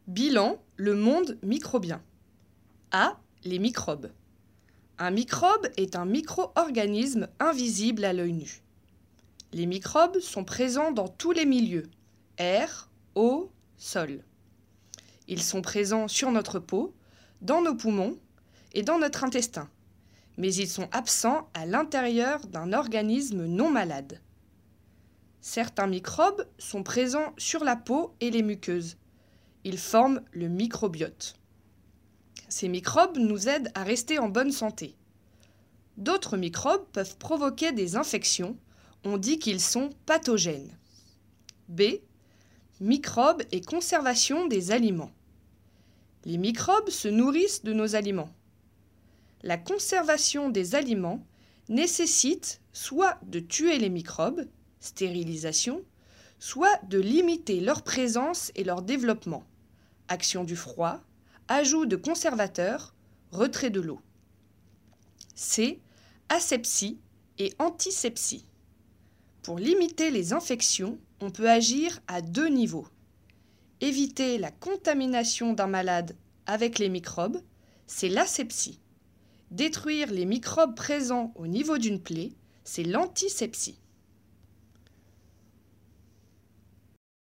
Bilan, le monde microbien. A. Les microbes. Un microbe est un micro-organisme invisible à l'œil nu. Les microbes sont présents dans tous les milieux, air, eau, sol. Ils sont présents sur notre peau, dans nos poumons et dans notre intestin, mais ils sont absents à l'intérieur d'un organisme non malade. Certains microbes sont présents sur la peau et les muqueuses. Ils forment le microbiote. Ces microbes nous aident à rester en bonne santé. D'autres microbes peuvent provoquer des infections. On dit qu'ils sont pathogènes. B. Microbes et conservation des aliments. Les microbes se nourrissent de nos aliments. La conservation des aliments nécessite soit de tuer les microbes, stérilisation, soit de limiter leur présence et leur développement, action du froid, ajout de conservateurs, retrait de l'eau. C. Asepsie et antisepsie. Pour limiter les infections, on peut agir à 2 niveaux. Éviter la contamination d'un malade avec les microbes, c'est l'asepsie. Détruire les microbes présents au niveau d'une plaie, c'est l'antisepsie.